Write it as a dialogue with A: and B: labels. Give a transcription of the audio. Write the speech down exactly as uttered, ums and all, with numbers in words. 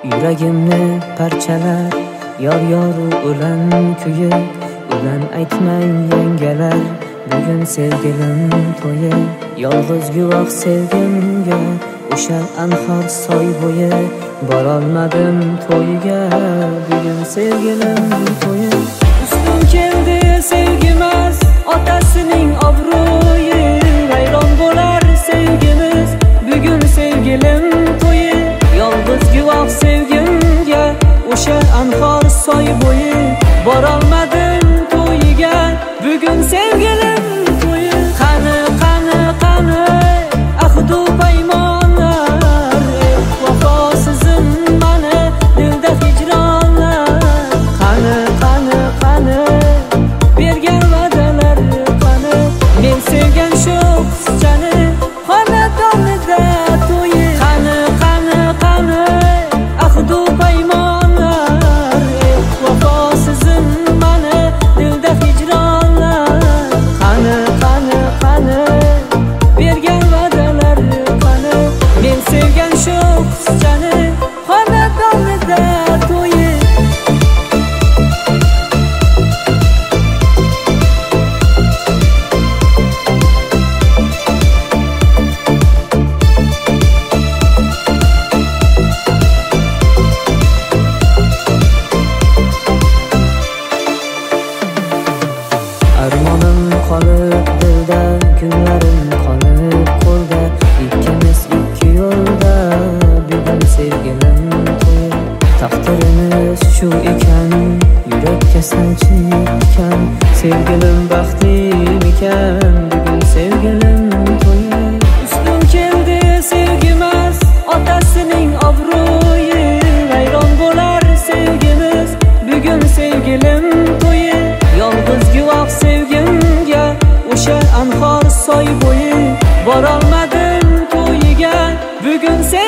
A: Yuragimni parchalar yor yor o'lan kuyi. Ulan aytmang yangalar, bugun sevgilim to'yi. Yolg'iz guvoh sevgimga o'sha anhor soy bo'yi. Borolmadim to'yiga, bugun sevgilim to'yi. Ustim keldi sevgimiz, otasining obro'yi. Vayron bo'lar sevgimiz, bugun sevgilim to'yi. Yolg'iz guvoh sevgimga o'sha anhor soy bo'yi. Borolmadim to'yiga, bugun sevgilim to'yi. Qani qani qani ahdu paymonlar, vafosizim mani dilda hijronlar. Qani qani qani bergan va'dalar, qani men sevgan shu qizchani xonadonida to'yi. Qani qani qani ahdu paymonlar, vafosizim mani dilda hijronlar. Qani qani qani bergan va'dalar, qani men sevgan shu qizchani xonadonida to'yi. Armonim qolib dilda, kunlarim qolib qo'lda. Ikkimiz ikki yo'lda, bugun sevgilim to'yi. Taqdirimiz shu ekan, yurakka sanchib ekan. Sevgilim baxtlimikan, bugun sevgilim to'yi. Ustim keldi sevgimiz, otasining obro'yi. Vayron bo'lar sevgimiz, bugun sevgilim to'yi. Yolg'iz guvoh sevgimga o'sha anhor soy bo'yi. Borolmadim to'yiga, bugun